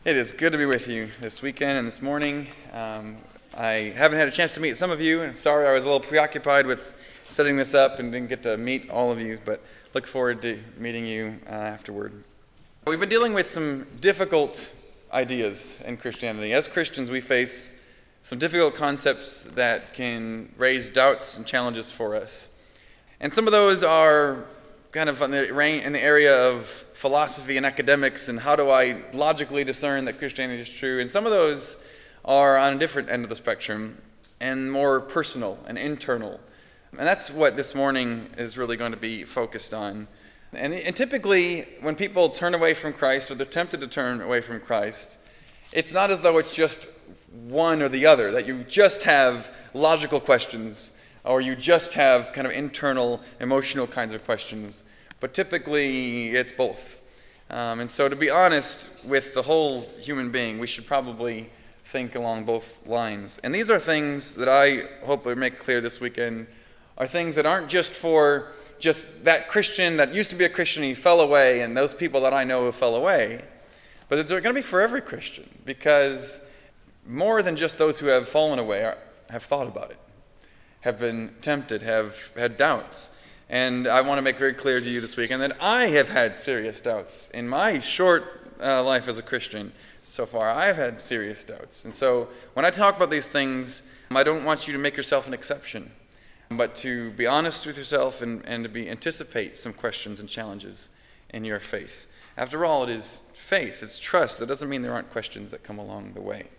It is good to be with you this weekend and this morning. I haven't had a chance to meet some of you, and sorry I was a little preoccupied with setting this up and didn't get to meet all of you, but look forward to meeting you afterward. We've been dealing with some difficult ideas in Christianity. As Christians, we face some difficult concepts that can raise doubts and challenges for us. And some of those are kind of in the area of philosophy and academics and how do I logically discern that Christianity is true. And some of those are on a different end of the spectrum and more personal and internal. And that's what this morning is really going to be focused on. And typically when people turn away from Christ or they're tempted to turn away from Christ, it's not as though it's just one or the other, that you just have logical questions or you just have kind of internal, emotional kinds of questions. But typically, it's both. And so to be honest with the whole human being, we should probably think along both lines. And these are things that I hope to make clear this weekend, are things that aren't just for just that Christian that used to be a Christian, he fell away, and those people that I know who fell away. But they're going to be for every Christian, because more than just those who have fallen away have thought about it, have been tempted, have had doubts. And I want to make very clear to you this weekend that I have had serious doubts. In my short life as a Christian so far, I have had serious doubts. And so when I talk about these things, I don't want you to make yourself an exception, but to be honest with yourself and to anticipate some questions and challenges in your faith. After all, it is faith, it's trust. That doesn't mean there aren't questions that come along the way.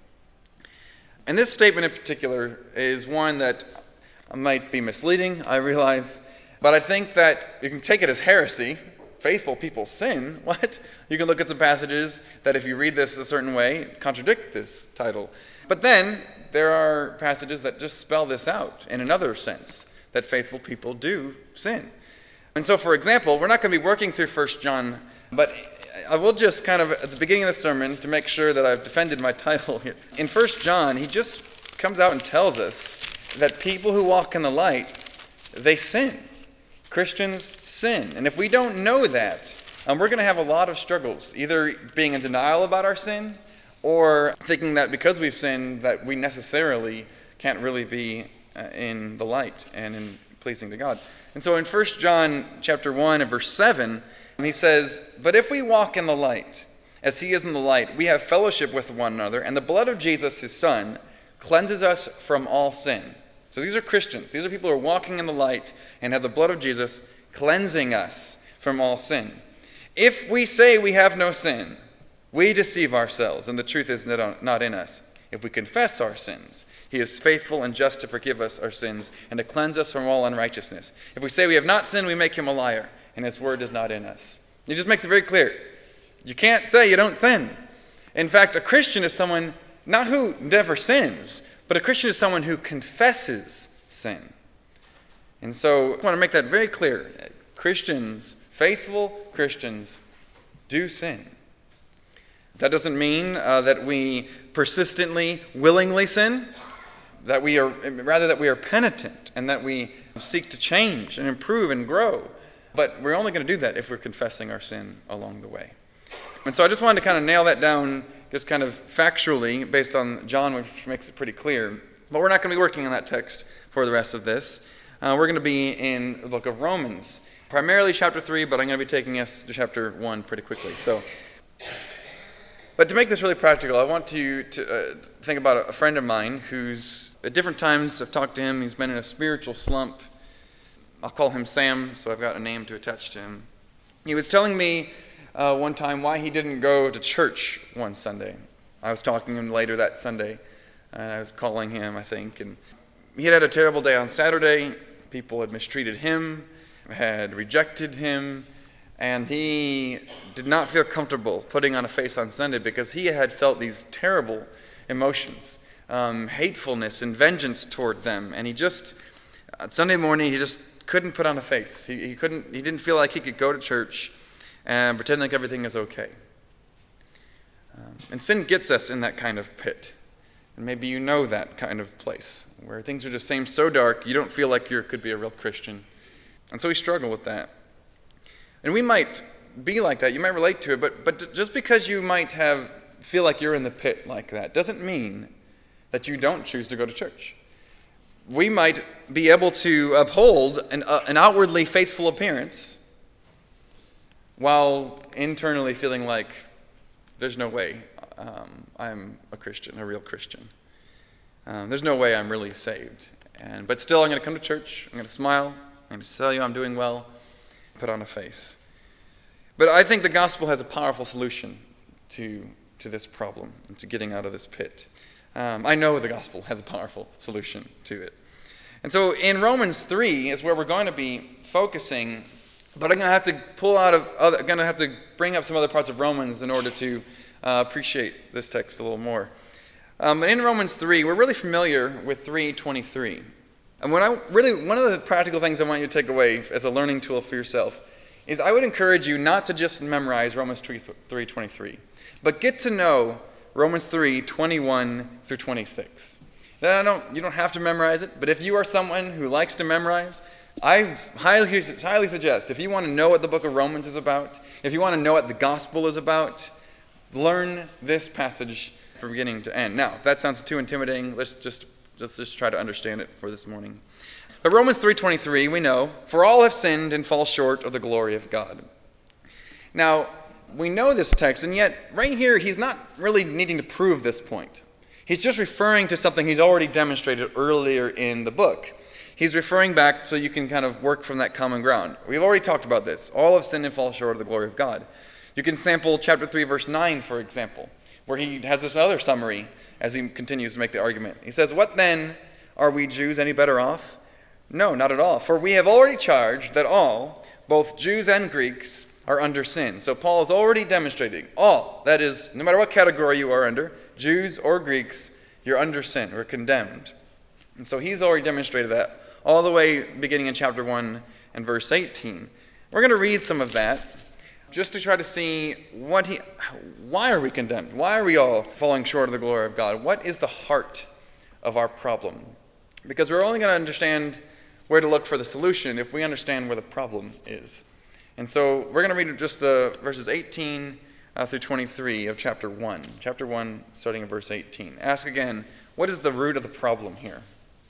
And this statement in particular is one that might be misleading, I realize, but I think that you can take it as heresy. Faithful people sin. What? You can look at some passages that if you read this a certain way, contradict this title. But then there are passages that just spell this out in another sense, that faithful people do sin. And so, for example, we're not going to be working through 1 John, but I will just kind of, at the beginning of the sermon, to make sure that I've defended my title here. In 1 John, he just comes out and tells us that people who walk in the light, they sin. Christians sin. And if we don't know that, we're going to have a lot of struggles, either being in denial about our sin or thinking that because we've sinned that we necessarily can't really be in the light and in pleasing to God. And so in 1 John chapter 1 and verse 7, he says, "But if we walk in the light, as he is in the light, we have fellowship with one another, and the blood of Jesus, his Son, cleanses us from all sin." So these are Christians. These are people who are walking in the light and have the blood of Jesus cleansing us from all sin. "If we say we have no sin, we deceive ourselves, and the truth is not in us. If we confess our sins, he is faithful and just to forgive us our sins and to cleanse us from all unrighteousness. If we say we have not sinned, we make him a liar, and his word is not in us." He just makes it very clear. You can't say you don't sin. In fact, a Christian is someone not who never sins, but a Christian is someone who confesses sin. And so I want to make that very clear. Christians, faithful Christians, do sin. That doesn't mean that we persistently, willingly sin. That we are penitent and that we seek to change and improve and grow. But we're only going to do that if we're confessing our sin along the way. And so I just wanted to kind of nail that down just kind of factually based on John, which makes it pretty clear. But we're not going to be working on that text for the rest of this. We're going to be in the book of Romans, primarily chapter 3, but I'm going to be taking us to chapter 1 pretty quickly. But to make this really practical, I want you to think about a friend of mine who's, at different times I've talked to him, he's been in a spiritual slump. I'll call him Sam, so I've got a name to attach to him. He was telling me one time why he didn't go to church one Sunday. I was talking to him later that Sunday, and I was calling him, I think, and he had a terrible day on Saturday. People had mistreated him, had rejected him, and he did not feel comfortable putting on a face on Sunday because he had felt these terrible emotions, hatefulness and vengeance toward them, and he just, Sunday morning, he just couldn't put on a face. He didn't feel like he could go to church and pretend like everything is okay. And sin gets us in that kind of pit. And maybe you know that kind of place where things are just seem so dark, you don't feel like you could be a real Christian. And so we struggle with that. And we might be like that. You might relate to it, but just because you might have feel like you're in the pit like that doesn't mean that you don't choose to go to church. We might be able to uphold an outwardly faithful appearance while internally feeling like there's no way I'm a Christian, a real Christian. There's no way I'm really saved. But still, I'm going to come to church. I'm going to smile. I'm going to tell you I'm doing well. Put on a face. But I think the gospel has a powerful solution to this problem and to getting out of this pit. I know the gospel has a powerful solution to it. And so in Romans 3 is where we're going to be focusing, but I'm going to have to bring up some other parts of Romans in order to appreciate this text a little more. In Romans 3, we're really familiar with 3:23. And one of the practical things I want you to take away as a learning tool for yourself is I would encourage you not to just memorize Romans 3:23, but get to know Romans 3:21 through 26. Now, you don't have to memorize it, but if you are someone who likes to memorize, I highly suggest, if you want to know what the book of Romans is about, if you want to know what the gospel is about, learn this passage from beginning to end. Now, if that sounds too intimidating, let's just try to understand it for this morning. But Romans 3:23, we know, for all have sinned and fall short of the glory of God. Now, we know this text, and yet right here, he's not really needing to prove this point. He's just referring to something he's already demonstrated earlier in the book. He's referring back so you can kind of work from that common ground. We've already talked about this. All have sinned and fall short of the glory of God. You can sample chapter 3, verse 9, for example, where he has this other summary as he continues to make the argument. He says, what then? Are we Jews any better off? No, not at all. For we have already charged that all, both Jews and Greeks, are under sin. So Paul is already demonstrating all, that is, no matter what category you are under, Jews or Greeks, you're under sin, or condemned. And so he's already demonstrated that all the way beginning in chapter 1 and verse 18. We're going to read some of that just to try to see why are we condemned? Why are we all falling short of the glory of God? What is the heart of our problem? Because we're only going to understand where to look for the solution if we understand where the problem is. And so we're going to read just the verses 18 through 23 of chapter 1. Chapter 1, starting at verse 18. Ask again, what is the root of the problem here?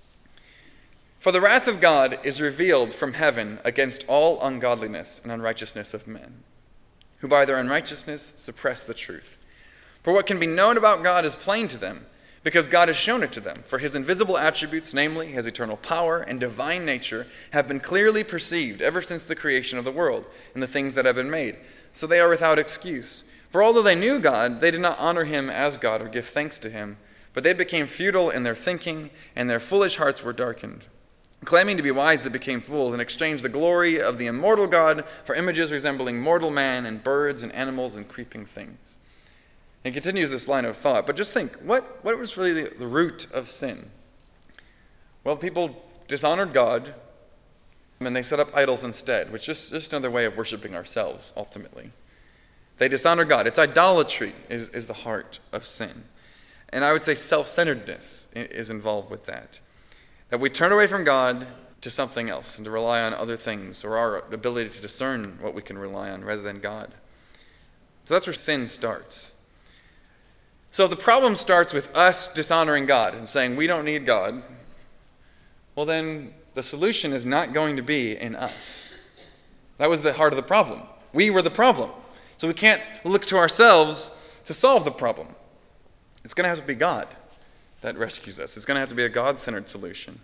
For the wrath of God is revealed from heaven against all ungodliness and unrighteousness of men, who by their unrighteousness suppress the truth. For what can be known about God is plain to them, because God has shown it to them. For his invisible attributes, namely his eternal power and divine nature, have been clearly perceived ever since the creation of the world and the things that have been made. So they are without excuse. For although they knew God, they did not honor him as God or give thanks to him, but they became futile in their thinking, and their foolish hearts were darkened. Claiming to be wise, they became fools and exchanged the glory of the immortal God for images resembling mortal man and birds and animals and creeping things. And continues this line of thought. But just think, what was really the root of sin? Well, people dishonored God, and they set up idols instead, which is just another way of worshiping ourselves, ultimately. They dishonor God. It's idolatry is the heart of sin. And I would say self-centeredness is involved with that. That we turn away from God to something else and to rely on other things, or our ability to discern what we can rely on rather than God. So that's where sin starts. So if the problem starts with us dishonoring God and saying we don't need God, well then the solution is not going to be in us. That was the heart of the problem. We were the problem. So we can't look to ourselves to solve the problem. It's going to have to be God that rescues us. It's going to have to be a God-centered solution.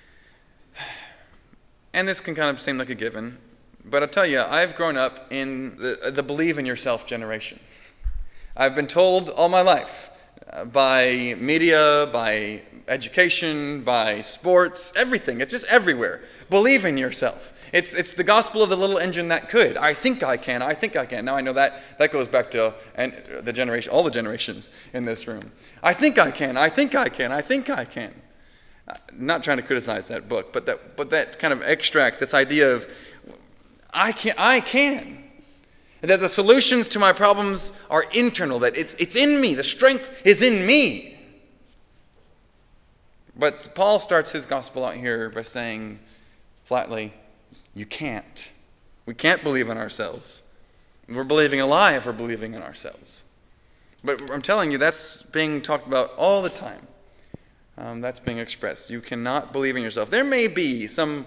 And this can kind of seem like a given, but I'll tell you, I've grown up in the believe in yourself generation. I've been told all my life, by media, by education, by sports, everything. It's just everywhere. Believe in yourself. It's the gospel of the little engine that could. I think I can. I think I can. Now I know that goes back to all the generations in this room. I think I can. I think I can. I think I can. Not trying to criticize that book, but that kind of extract, this idea of I can. That the solutions to my problems are internal, that it's in me. The strength is in me. But Paul starts his gospel out here by saying flatly, you can't. We can't believe in ourselves. We're believing a lie if we're believing in ourselves. But I'm telling you, that's being talked about all the time. That's being expressed. You cannot believe in yourself. There may be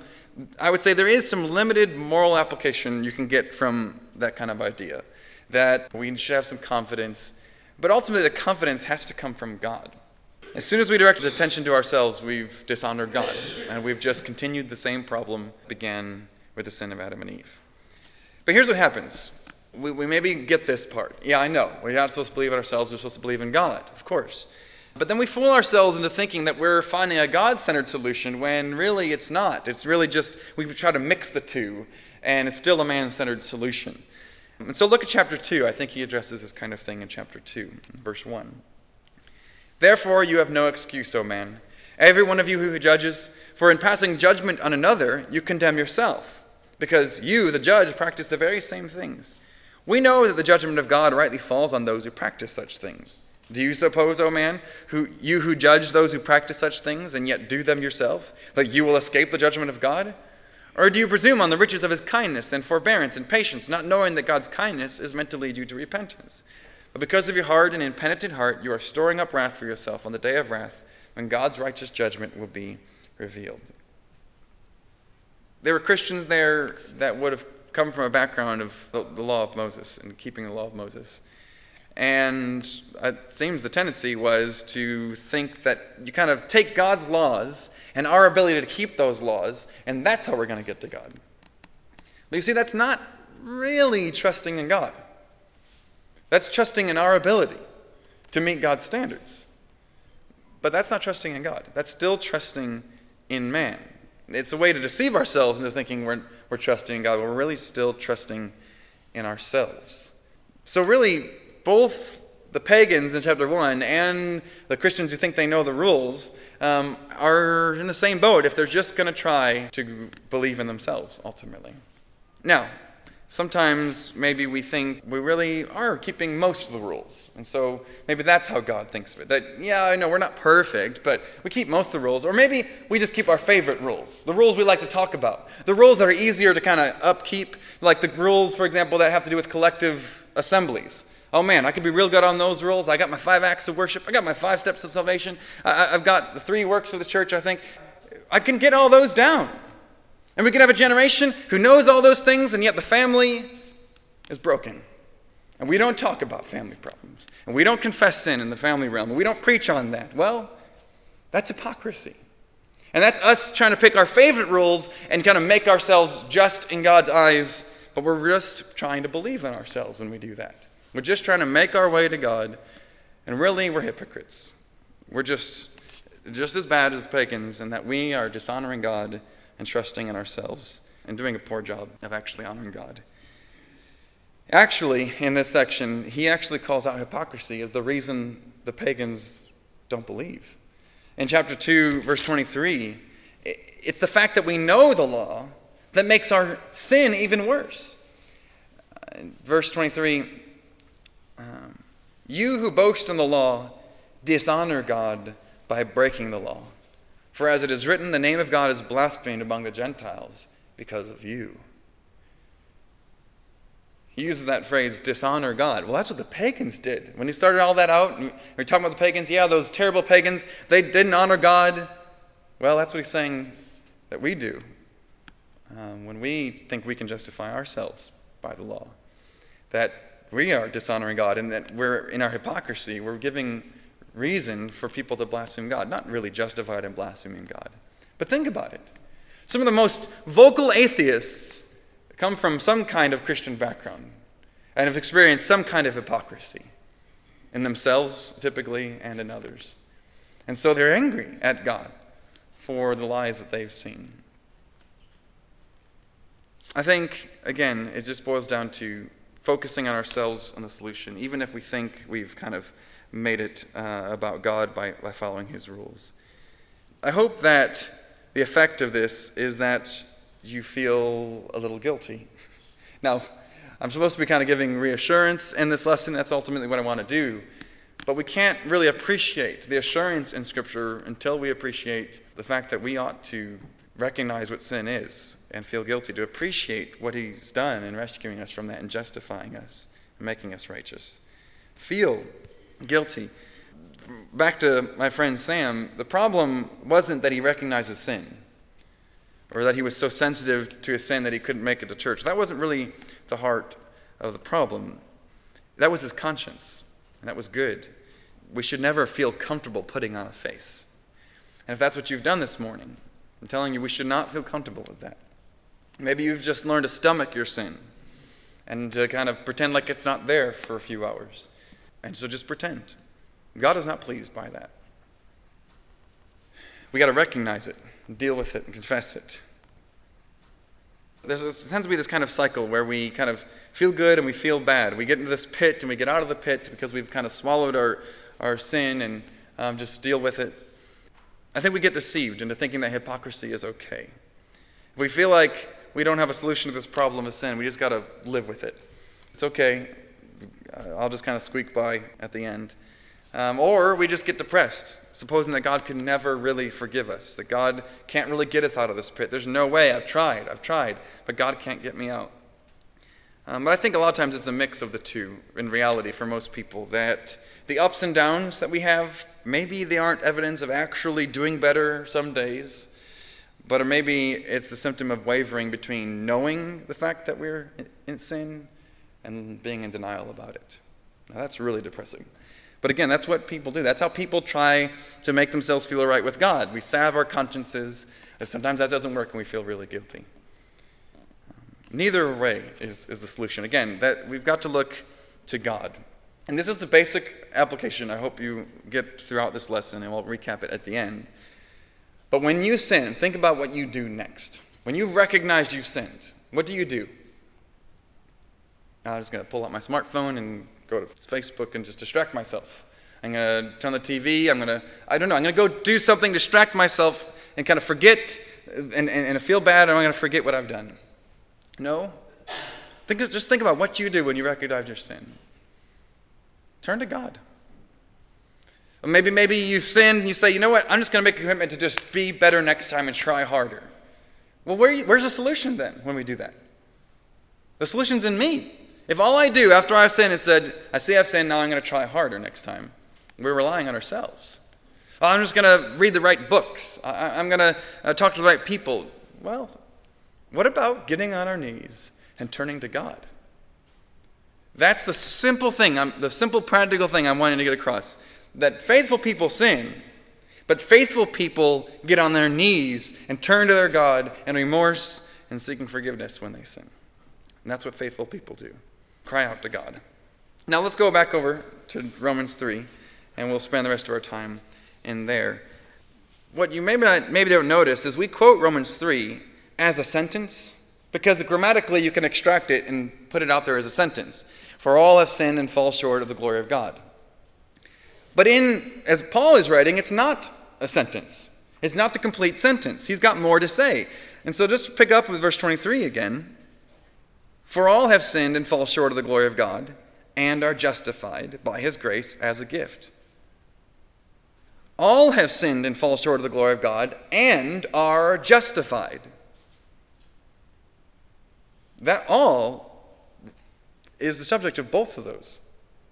I would say there is some limited moral application you can get from that kind of idea, that we should have some confidence, but ultimately the confidence has to come from God. As soon as we direct attention to ourselves, we've dishonored God, and we've just continued the same problem began with the sin of Adam and Eve. But here's what happens. We maybe get this part. Yeah, I know. We're not supposed to believe in ourselves. We're supposed to believe in God, of course. But then we fool ourselves into thinking that we're finding a God-centered solution when really it's not. It's really just, we try to mix the two, and it's still a man-centered solution. And so look at chapter 2. I think he addresses this kind of thing in chapter 2, verse 1. Therefore you have no excuse, O man, every one of you who judges, for in passing judgment on another you condemn yourself, because you, the judge, practice the very same things. We know that the judgment of God rightly falls on those who practice such things. Do you suppose, O man, you who judge those who practice such things and yet do them yourself, that you will escape the judgment of God? Or do you presume on the riches of his kindness and forbearance and patience, not knowing that God's kindness is meant to lead you to repentance? But because of your hard and impenitent heart, you are storing up wrath for yourself on the day of wrath, when God's righteous judgment will be revealed. There were Christians there that would have come from a background of the law of Moses and keeping the law of Moses. And it seems the tendency was to think that you kind of take God's laws and our ability to keep those laws, and that's how we're going to get to God. But you see, that's not really trusting in God. That's trusting in our ability to meet God's standards. But that's not trusting in God. That's still trusting in man. It's a way to deceive ourselves into thinking we're trusting in God, but we're really still trusting in ourselves. So really, both the pagans in chapter 1 and the Christians who think they know the rules are in the same boat if they're just going to try to believe in themselves, ultimately. Now, sometimes maybe we think we really are keeping most of the rules. And so maybe that's how God thinks of it. That, yeah, I know we're not perfect, but we keep most of the rules. Or maybe we just keep our favorite rules, the rules we like to talk about, the rules that are easier to kind of upkeep, like the rules, for example, that have to do with collective assemblies. Oh man, I could be real good on those rules. I got my 5 acts of worship. I got my 5 steps of salvation. I've got the 3 works of the church, I think. I can get all those down. And we can have a generation who knows all those things, and yet the family is broken. And we don't talk about family problems. And we don't confess sin in the family realm. And we don't preach on that. Well, that's hypocrisy. And that's us trying to pick our favorite rules and kind of make ourselves just in God's eyes, but we're just trying to believe in ourselves when we do that. We're just trying to make our way to God, and really we're hypocrites. We're just as bad as pagans in that we are dishonoring God and trusting in ourselves and doing a poor job of actually honoring God. Actually, in this section, he actually calls out hypocrisy as the reason the pagans don't believe. In chapter 2, verse 23, it's the fact that we know the law that makes our sin even worse. Verse 23, you who boast in the law dishonor God by breaking the law. For as it is written, the name of God is blasphemed among the Gentiles because of you. He uses that phrase, dishonor God. Well, that's what the pagans did. When he started all that out, and we're talking about the pagans, yeah, those terrible pagans, they didn't honor God. Well, that's what he's saying that we do when we think we can justify ourselves by the law. That we are dishonoring God, and that we're in our hypocrisy, we're giving reason for people to blaspheme God, not really justified in blaspheming God. But think about it. Some of the most vocal atheists come from some kind of Christian background and have experienced some kind of hypocrisy in themselves, typically, and in others. And so they're angry at God for the lies that they've seen. I think, again, it just boils down to focusing on ourselves on the solution, even if we think we've kind of made it about God by following his rules. I hope that the effect of this is that you feel a little guilty. Now, I'm supposed to be kind of giving reassurance in this lesson. That's ultimately what I want to do. But we can't really appreciate the assurance in Scripture until we appreciate the fact that we ought to recognize what sin is and feel guilty, to appreciate what he's done in rescuing us from that and justifying us and making us righteous. Feel guilty. Back to my friend Sam, the problem wasn't that he recognized his sin or that he was so sensitive to his sin that he couldn't make it to church. That wasn't really the heart of the problem. That was his conscience, and that was good. We should never feel comfortable putting on a face. And if that's what you've done this morning, I'm telling you, we should not feel comfortable with that. Maybe you've just learned to stomach your sin and to kind of pretend like it's not there for a few hours. And so just pretend. God is not pleased by that. We got to recognize it, deal with it, and confess it. There tends to be this kind of cycle where we kind of feel good and we feel bad. We get into this pit and we get out of the pit because we've kind of swallowed our sin and just deal with it. I think we get deceived into thinking that hypocrisy is okay. If we feel like we don't have a solution to this problem of sin, we just got to live with it. It's okay. I'll just kind of squeak by at the end. Or we just get depressed, supposing that God can never really forgive us, that God can't really get us out of this pit. There's no way. I've tried, but God can't get me out. But I think a lot of times it's a mix of the two in reality for most people, that the ups and downs that we have, maybe they aren't evidence of actually doing better some days, but maybe it's a symptom of wavering between knowing the fact that we're in sin and being in denial about it. Now that's really depressing. But again, that's what people do. That's how people try to make themselves feel right with God. We salve our consciences, and sometimes that doesn't work and we feel really guilty. Neither way is the solution. Again, that we've got to look to God. And this is the basic application I hope you get throughout this lesson, and we'll recap it at the end. But when you sin, think about what you do next. When you've recognized you've sinned, what do? I'm just going to pull out my smartphone and go to Facebook and just distract myself. I'm going to turn on the TV. I'm going to go do something, distract myself, and kind of forget and feel bad, and I'm going to forget what I've done. No. Just think about what you do when you recognize your sin. Turn to God. Or maybe you've sinned and you say, you know what, I'm just going to make a commitment to just be better next time and try harder. Well, where's the solution then when we do that? The solution's in me. If all I do after I've sinned is said, I see I've sinned, now I'm going to try harder next time, we're relying on ourselves. Oh, I'm just going to read the right books. I'm going to talk to the right people. Well, what about getting on our knees and turning to God? That's the simple thing, the simple practical thing I'm wanting to get across. That faithful people sin, but faithful people get on their knees and turn to their God in remorse and seeking forgiveness when they sin. And that's what faithful people do. Cry out to God. Now let's go back over to Romans 3, and we'll spend the rest of our time in there. What you maybe don't notice is we quote Romans 3 as a sentence, because grammatically you can extract it and put it out there as a sentence. For all have sinned and fall short of the glory of God. But as Paul is writing, it's not a sentence. It's not the complete sentence. He's got more to say. And so just pick up with verse 23 again. For all have sinned and fall short of the glory of God, and are justified by his grace as a gift. All have sinned and fall short of the glory of God, and are justified. That all is the subject of both of those.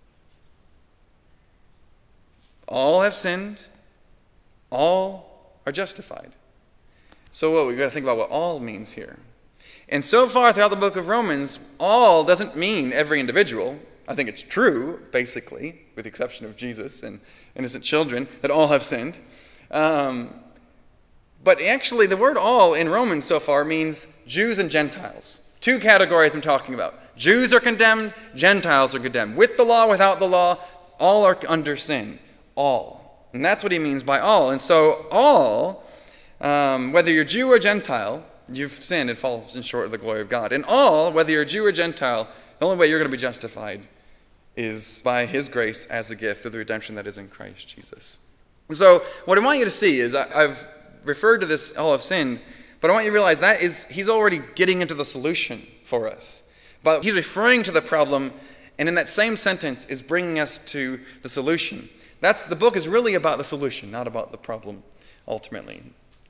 All have sinned, all are justified. So we've got to think about what all means here. And so far throughout the book of Romans, all doesn't mean every individual. I think it's true, basically, with the exception of Jesus and innocent children, that all have sinned. But actually, the word all in Romans so far means Jews and Gentiles. Two categories I'm talking about. Jews are condemned, Gentiles are condemned. With the law, without the law, all are under sin. All. And that's what he means by all. And so all, whether you're Jew or Gentile, you've sinned and fallen short of the glory of God. And all, whether you're Jew or Gentile, the only way you're going to be justified is by his grace as a gift through the redemption that is in Christ Jesus. So what I want you to see is I've referred to this all of sin, but I want you to realize that is he's already getting into the solution for us. But he's referring to the problem, and in that same sentence is bringing us to the solution. The book is really about the solution, not about the problem ultimately.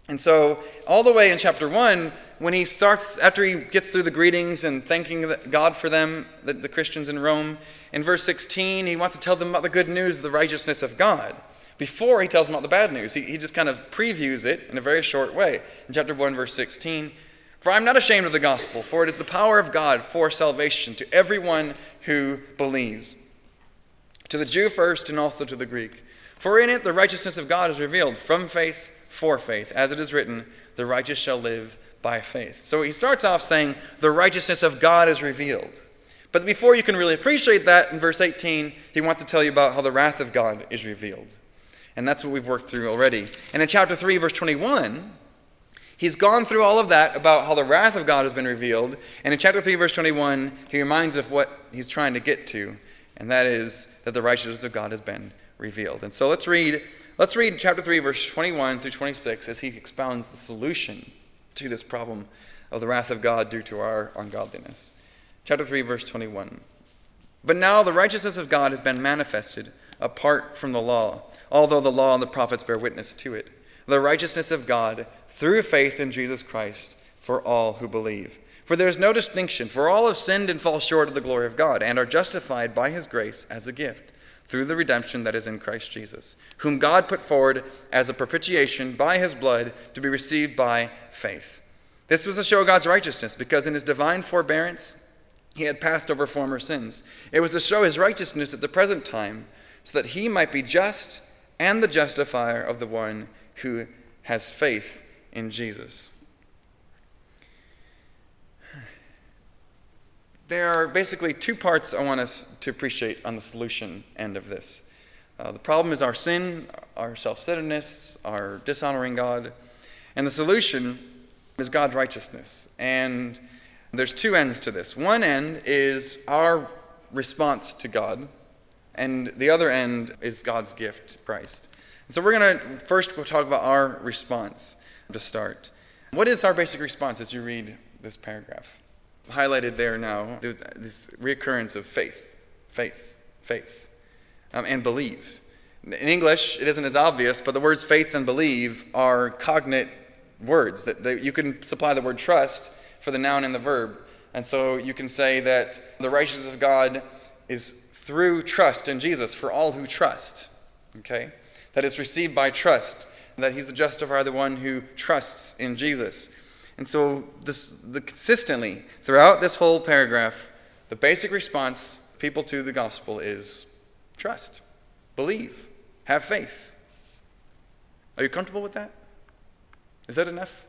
And so all the way in chapter 1, when he starts, after he gets through the greetings and thanking God for them, the Christians in Rome, in verse 16, he wants to tell them about the good news, the righteousness of God. Before he tells them about the bad news, he just kind of previews it in a very short way. In chapter 1, verse 16, "For I am not ashamed of the gospel, for it is the power of God for salvation to everyone who believes, to the Jew first and also to the Greek. For in it the righteousness of God is revealed from faith for faith, as it is written, the righteous shall live by faith." So he starts off saying the righteousness of God is revealed. But before you can really appreciate that, in verse 18, he wants to tell you about how the wrath of God is revealed. And that's what we've worked through already. And in chapter 3, verse 21, he's gone through all of that about how the wrath of God has been revealed. And in chapter 3, verse 21, he reminds of what he's trying to get to, and that is that the righteousness of God has been revealed. And so let's read chapter 3, verse 21 through 26 as he expounds the solution to this problem of the wrath of God due to our ungodliness. Chapter 3, verse 21. "But now the righteousness of God has been manifested apart from the law, although the law and the prophets bear witness to it. The righteousness of God through faith in Jesus Christ for all who believe. For there is no distinction, for all have sinned and fall short of the glory of God, and are justified by his grace as a gift, through the redemption that is in Christ Jesus, whom God put forward as a propitiation by his blood to be received by faith. This was to show God's righteousness, because in his divine forbearance he had passed over former sins. It was to show his righteousness at the present time, so that he might be just and the justifier of the one who has faith in Jesus." There are basically two parts I want us to appreciate on the solution end of this. The problem is our sin, our self-centeredness, our dishonoring God. And the solution is God's righteousness. And there's two ends to this. One end is our response to God, and the other end is God's gift, Christ. And so we're going to first talk about our response to start. What is our basic response as you read this paragraph? Highlighted there now, there's this reoccurrence of faith, and believe. In English, it isn't as obvious, but the words faith and believe are cognate words. That you can supply the word trust for the noun and the verb. And so you can say that the righteousness of God is through trust in Jesus for all who trust. Okay? That it's received by trust. That he's the justifier, the one who trusts in Jesus. And so consistently, throughout this whole paragraph, the basic response people to the gospel is trust, believe, have faith. Are you comfortable with that? Is that enough?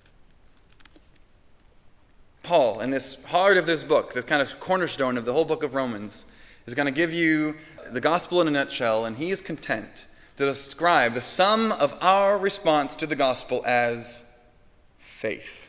Paul, in this heart of this book, this kind of cornerstone of the whole book of Romans, is going to give you the gospel in a nutshell, and he is content to describe the sum of our response to the gospel as faith.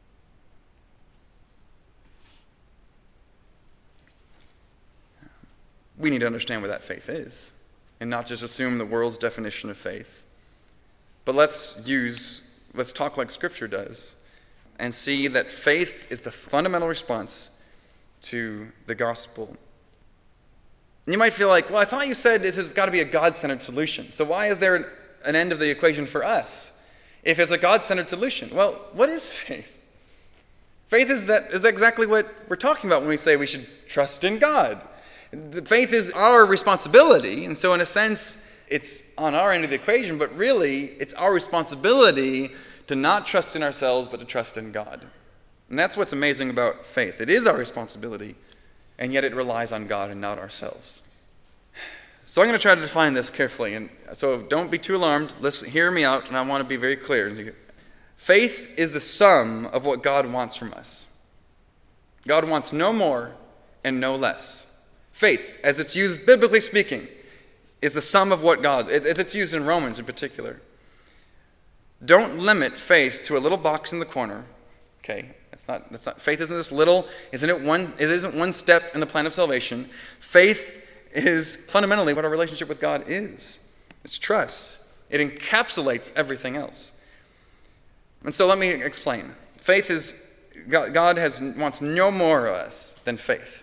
We need to understand what that faith is, and not just assume the world's definition of faith. But let's talk like Scripture does, and see that faith is the fundamental response to the gospel. And you might feel like, well, I thought you said this has got to be a God-centered solution. So why is there an end of the equation for us if it's a God-centered solution? Well, what is faith? Faith is exactly what we're talking about when we say we should trust in God. Faith is our responsibility, and so in a sense, it's on our end of the equation, but really, it's our responsibility to not trust in ourselves, but to trust in God. And that's what's amazing about faith. It is our responsibility, and yet it relies on God and not ourselves. So I'm going to try to define this carefully, and so don't be too alarmed. Listen, hear me out, and I want to be very clear. Faith is the sum of what God wants from us. God wants no more and no less. Faith, as it's used biblically speaking, is the sum of what God, as it's used in Romans in particular. Don't limit faith to a little box in the corner. Okay, that's not faith isn't this little, it isn't one step in the plan of salvation. Faith is fundamentally what our relationship with God is. It's trust. It encapsulates everything else. And so let me explain. Faith is, God wants no more of us than faith.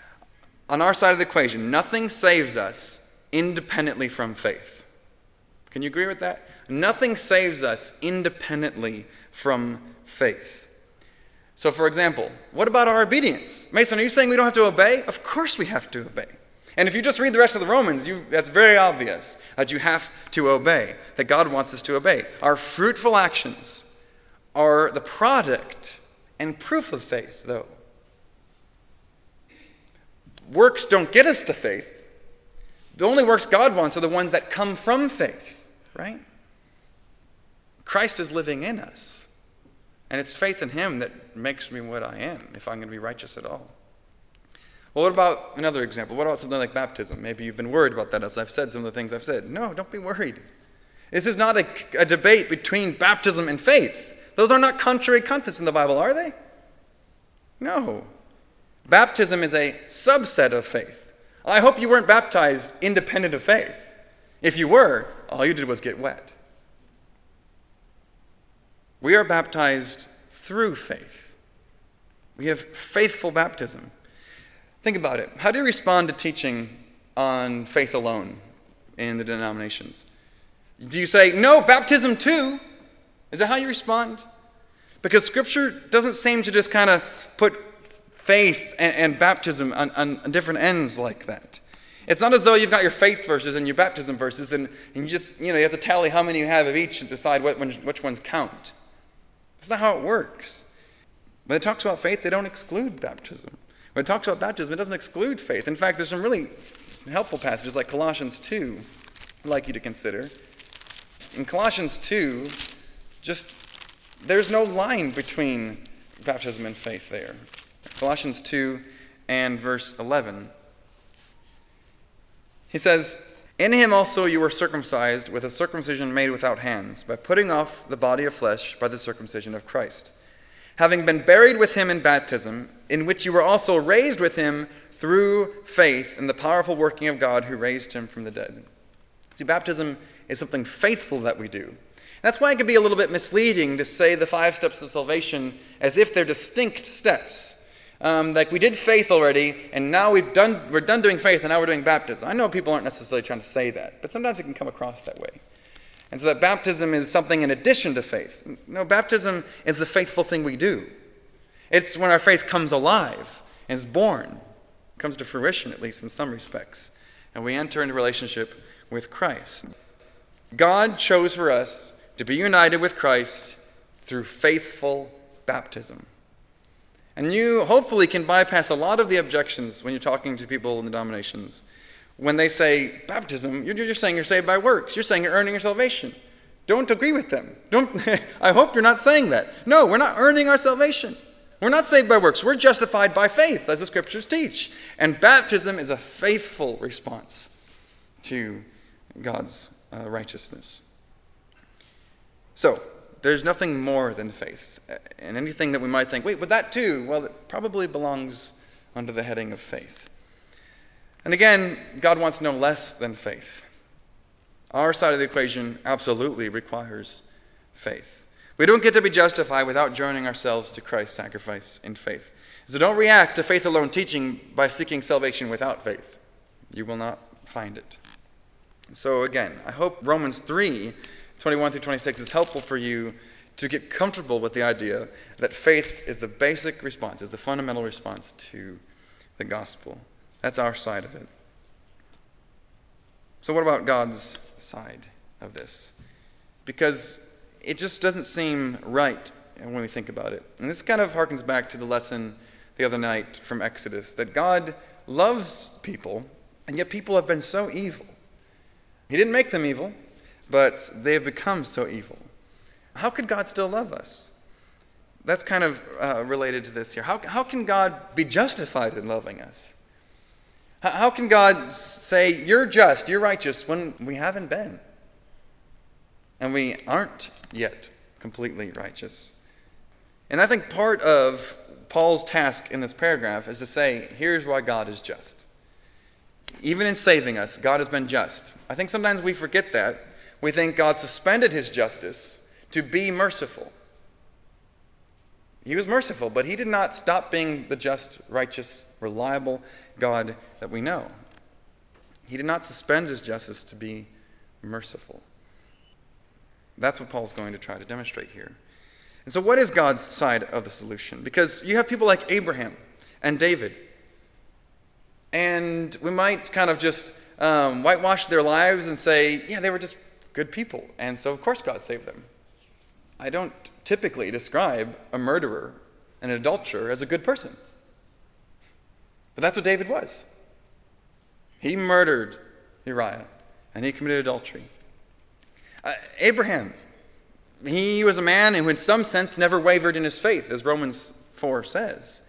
On our side of the equation, nothing saves us independently from faith. Can you agree with that? Nothing saves us independently from faith. So, for example, what about our obedience? Mason, are you saying we don't have to obey? Of course we have to obey. And if you just read the rest of the Romans, that's very obvious that you have to obey, that God wants us to obey. Our fruitful actions are the product and proof of faith, though. Works don't get us to faith. The only works God wants are the ones that come from faith, right? Christ is living in us. And it's faith in him that makes me what I am, if I'm going to be righteous at all. Well, what about another example? What about something like baptism? Maybe you've been worried about that as I've said some of the things I've said. No, don't be worried. This is not a debate between baptism and faith. Those are not contrary concepts in the Bible, are they? No. Baptism is a subset of faith. I hope you weren't baptized independent of faith. If you were, all you did was get wet. We are baptized through faith. We have faithful baptism. Think about it. How do you respond to teaching on faith alone in the denominations? Do you say, no, baptism too? Is that how you respond? Because Scripture doesn't seem to just kind of put faith and baptism on different ends like that. It's not as though you've got your faith verses and your baptism verses and you just, you have to tally how many you have of each and decide which ones count. That's not how it works. When it talks about faith, they don't exclude baptism. When it talks about baptism, it doesn't exclude faith. In fact, there's some really helpful passages like Colossians 2 I'd like you to consider. In Colossians 2, there's no line between baptism and faith there. Colossians 2 and verse 11. He says, "In him also you were circumcised with a circumcision made without hands, by putting off the body of flesh by the circumcision of Christ, having been buried with him in baptism, in which you were also raised with him through faith in the powerful working of God who raised him from the dead." See, baptism is something faithful that we do. That's why it can be a little bit misleading to say the 5 steps of salvation as if they're distinct steps. Like we did faith already, and now we're done doing faith, and now we're doing baptism. I know people aren't necessarily trying to say that, but sometimes it can come across that way. And so that baptism is something in addition to faith. No, baptism is the faithful thing we do. It's when our faith comes alive and is born, comes to fruition, at least in some respects, and we enter into relationship with Christ. God chose for us to be united with Christ through faithful baptism. And you hopefully can bypass a lot of the objections when you're talking to people in the denominations. When they say baptism, you're saying you're saved by works. You're saying you're earning your salvation. Don't agree with them. I hope you're not saying that. No, we're not earning our salvation. We're not saved by works. We're justified by faith, as the Scriptures teach. And baptism is a faithful response to God's righteousness. So, there's nothing more than faith. And anything that we might think, wait, but that too, well, it probably belongs under the heading of faith. And again, God wants no less than faith. Our side of the equation absolutely requires faith. We don't get to be justified without joining ourselves to Christ's sacrifice in faith. So don't react to faith alone teaching by seeking salvation without faith. You will not find it. So again, I hope Romans 3, 21 through 26 is helpful for you to get comfortable with the idea that faith is the basic response, is the fundamental response to the gospel. That's our side of it. So what about God's side of this? Because it just doesn't seem right when we think about it. And this kind of harkens back to the lesson the other night from Exodus, that God loves people, and yet people have been so evil. He didn't make them evil, but they have become so evil. How could God still love us? That's kind of related to this here. How can God be justified in loving us? How can God say, you're just, you're righteous, when we haven't been? And we aren't yet completely righteous. And I think part of Paul's task in this paragraph is to say, here's why God is just. Even in saving us, God has been just. I think sometimes we forget that. We think God suspended his justice to be merciful. He was merciful, but he did not stop being the just, righteous, reliable God that we know. He did not suspend his justice to be merciful. That's what Paul's going to try to demonstrate here. And so what is God's side of the solution? Because you have people like Abraham and David. And we might kind of just whitewash their lives and say, yeah, they were just good people. And so, of course, God saved them. I don't typically describe a murderer and an adulterer as a good person. But that's what David was. He murdered Uriah, and he committed adultery. Abraham, he was a man who in some sense never wavered in his faith, as Romans 4 says.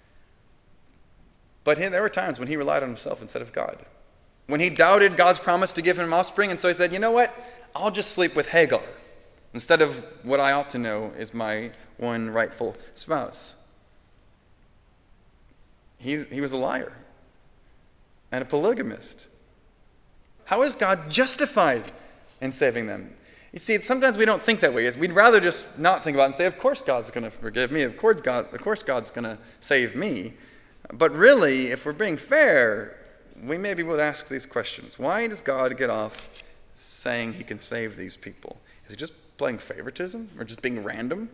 But there were times when he relied on himself instead of God. When he doubted God's promise to give him offspring, and so he said, you know what? I'll just sleep with Hagar instead of what I ought to know is my one rightful spouse. He was a liar and a polygamist. How is God justified in saving them? You see, sometimes we don't think that way. We'd rather just not think about it and say, of course God's going to forgive me. Of course God's going to save me. But really, if we're being fair, we maybe would ask these questions. Why does God get off saying he can save these people? Is he just playing favoritism or just being random?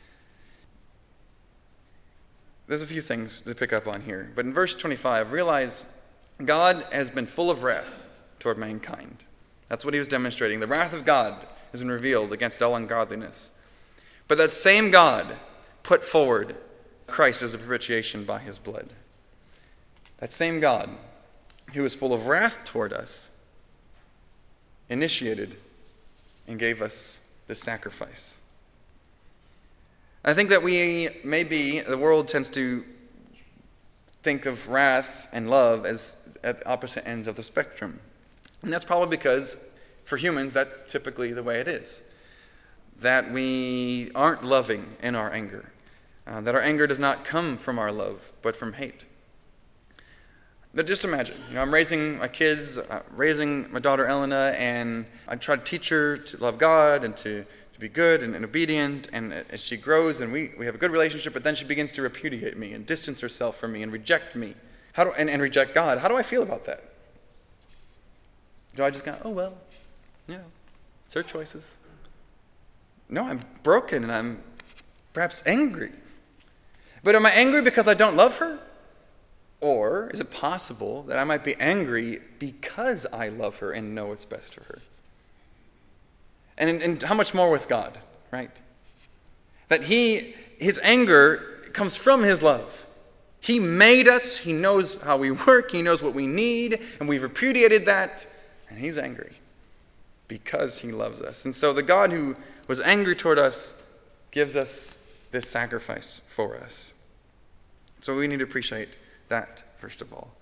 There's a few things to pick up on here. But in verse 25, realize God has been full of wrath toward mankind. That's what he was demonstrating. The wrath of God has been revealed against all ungodliness. But that same God put forward Christ as a propitiation by his blood. That same God who is full of wrath toward us initiated and gave us this sacrifice. I think that the world tends to think of wrath and love as at the opposite ends of the spectrum. And that's probably because for humans, that's typically the way it is. That we aren't loving in our anger. That our anger does not come from our love, but from hate. But just imagine, I'm raising my kids, raising my daughter Elena, and I try to teach her to love God and to be good and obedient, and as she grows and we have a good relationship, but then she begins to repudiate me and distance herself from me and reject me. And reject God. How do I feel about that? Do I just go, oh well, it's her choices? No, I'm broken and I'm perhaps angry. But am I angry because I don't love her? Or is it possible that I might be angry because I love her and know what's best for her? And how much more with God, right? That his anger comes from his love. He made us, he knows how we work, he knows what we need, and we've repudiated that, and he's angry because he loves us. And so the God who was angry toward us gives us this sacrifice for us. So we need to appreciate that, first of all.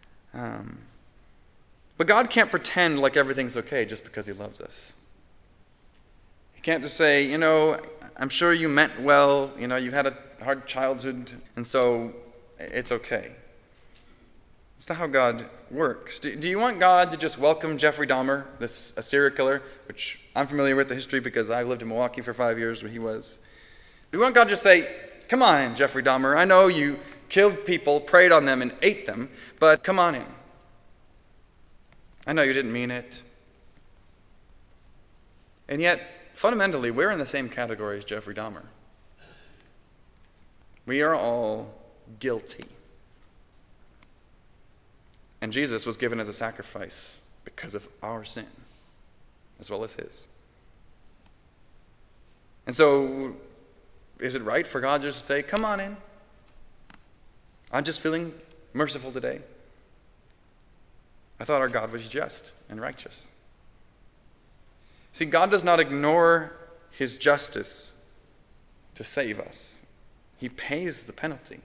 But God can't pretend like everything's okay just because he loves us. He can't just say, I'm sure you meant well, you had a hard childhood, and so it's okay. It's not how God works. Do you want God to just welcome Jeffrey Dahmer, a serial killer, which I'm familiar with the history because I lived in Milwaukee for 5 years where he was. Do you want God to just say, come on in, Jeffrey Dahmer, I know you killed people, preyed on them, and ate them, but come on in. I know you didn't mean it. And yet, fundamentally, we're in the same category as Jeffrey Dahmer. We are all guilty. And Jesus was given as a sacrifice because of our sin, as well as his. And so, is it right for God just to say, come on in? I'm just feeling merciful today. I thought our God was just and righteous. See, God does not ignore his justice to save us. He pays the penalty.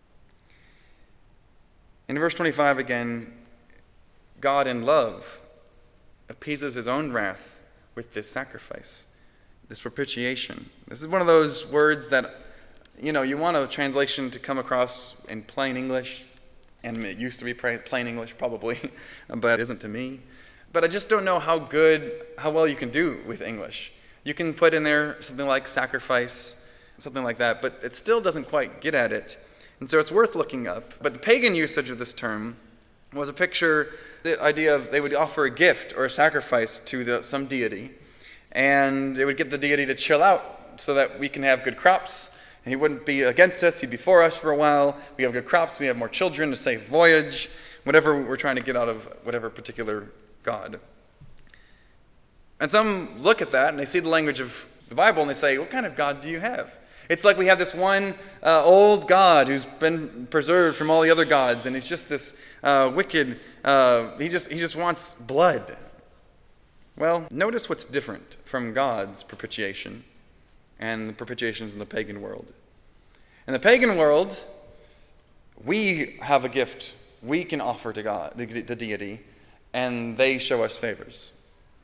In verse 25 again, God in love appeases his own wrath with this sacrifice, this propitiation. This is one of those words that, you want a translation to come across in plain English, and it used to be plain English probably, but it isn't to me. But I just don't know how well you can do with English. You can put in there something like sacrifice, something like that, but it still doesn't quite get at it. And so it's worth looking up. But the pagan usage of this term was a picture, the idea of they would offer a gift or a sacrifice to some deity. and it would get the deity to chill out so that we can have good crops. And he wouldn't be against us, he'd be for us for a while. We have good crops, we have more children, a safe voyage, whatever we're trying to get out of whatever particular god. And some look at that and they see the language of the Bible and they say, what kind of God do you have? It's like we have this one old God who's been preserved from all the other gods, and he's just this wicked, he just wants blood. Well, notice what's different from God's propitiation and the propitiations in the pagan world. In the pagan world, we have a gift we can offer to God, the deity, and they show us favors.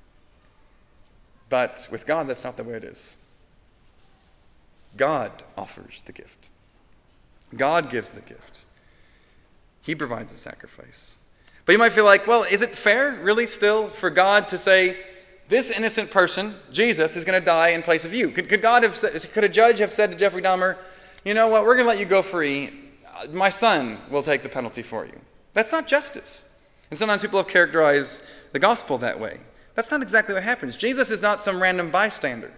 But with God, that's not the way it is. God offers the gift. God gives the gift. He provides the sacrifice. But you might feel like, well, is it fair, really, still, for God to say, this innocent person, Jesus, is going to die in place of you? Could a judge have said to Jeffrey Dahmer, you know what, we're going to let you go free. My son will take the penalty for you. That's not justice. And sometimes people have characterized the gospel that way. That's not exactly what happens. Jesus is not some random bystander.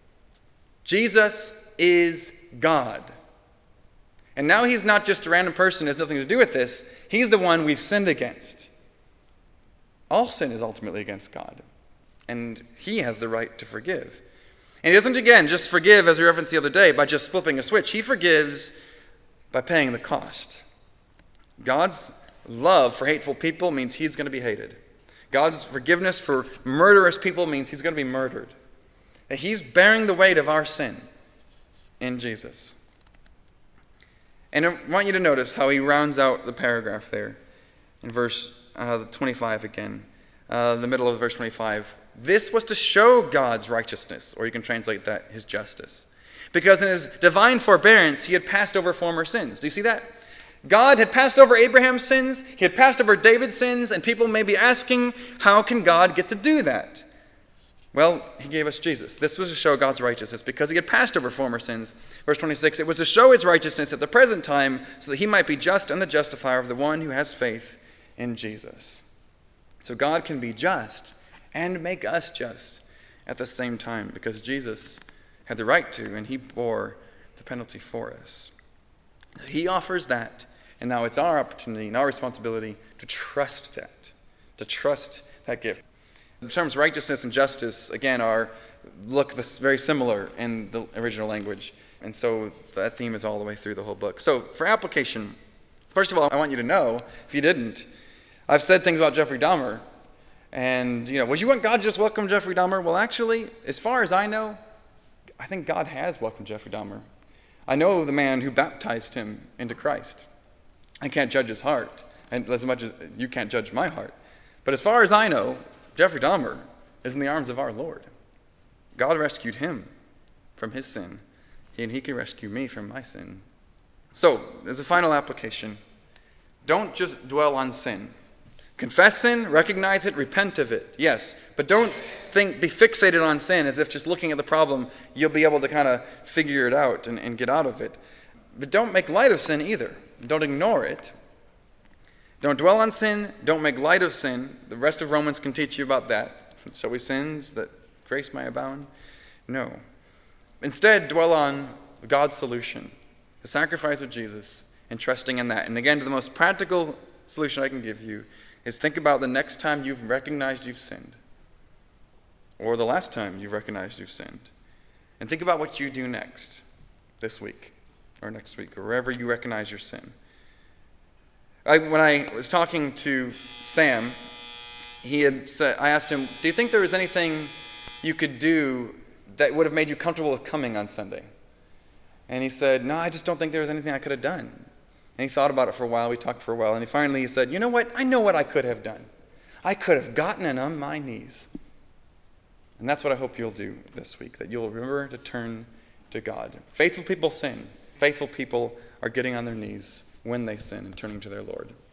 Jesus is God. And now he's not just a random person who has nothing to do with this. He's the one we've sinned against. All sin is ultimately against God. And he has the right to forgive. And he doesn't, again, just forgive, as we referenced the other day, by just flipping a switch. He forgives by paying the cost. God's love for hateful people means he's going to be hated. God's forgiveness for murderous people means he's going to be murdered. That he's bearing the weight of our sin in Jesus. And I want you to notice how he rounds out the paragraph there in verse 25 again, the middle of verse 25. This was to show God's righteousness, or you can translate that, his justice. Because in his divine forbearance, he had passed over former sins. Do you see that? God had passed over Abraham's sins, he had passed over David's sins, and people may be asking, how can God get to do that? Well, he gave us Jesus. This was to show God's righteousness because he had passed over former sins. Verse 26, it was to show his righteousness at the present time so that he might be just and the justifier of the one who has faith in Jesus. So God can be just and make us just at the same time because Jesus had the right to and he bore the penalty for us. He offers that, and now it's our opportunity and our responsibility to trust that gift. The terms righteousness and justice, again, look very similar in the original language. And so that theme is all the way through the whole book. So for application, first of all, I want you to know, if you didn't, I've said things about Jeffrey Dahmer. And, would you want God to just welcome Jeffrey Dahmer? Well, actually, as far as I know, I think God has welcomed Jeffrey Dahmer. I know the man who baptized him into Christ. I can't judge his heart, and as much as you can't judge my heart. But as far as I know, Jeffrey Dahmer is in the arms of our Lord. God rescued him from his sin, and he can rescue me from my sin. So, as a final application, don't just dwell on sin. Confess sin, recognize it, repent of it, yes. But don't be fixated on sin as if just looking at the problem, you'll be able to kind of figure it out and get out of it. But don't make light of sin either. Don't ignore it. Don't dwell on sin. Don't make light of sin. The rest of Romans can teach you about that. Shall we sin that grace may abound? No. Instead, dwell on God's solution, the sacrifice of Jesus, and trusting in that. And again, the most practical solution I can give you is think about the next time you've recognized you've sinned, or the last time you've recognized you've sinned. And think about what you do next, this week, or next week, or wherever you recognize your sin. When I was talking to Sam, I asked him, do you think there was anything you could do that would have made you comfortable with coming on Sunday? And he said, no, I just don't think there was anything I could have done. And he thought about it for a while, we talked for a while, and finally he said, you know what, I know what I could have done. I could have gotten on my knees. And that's what I hope you'll do this week, that you'll remember to turn to God. Faithful people sin. Faithful people are getting on their knees when they sin and turning to their Lord.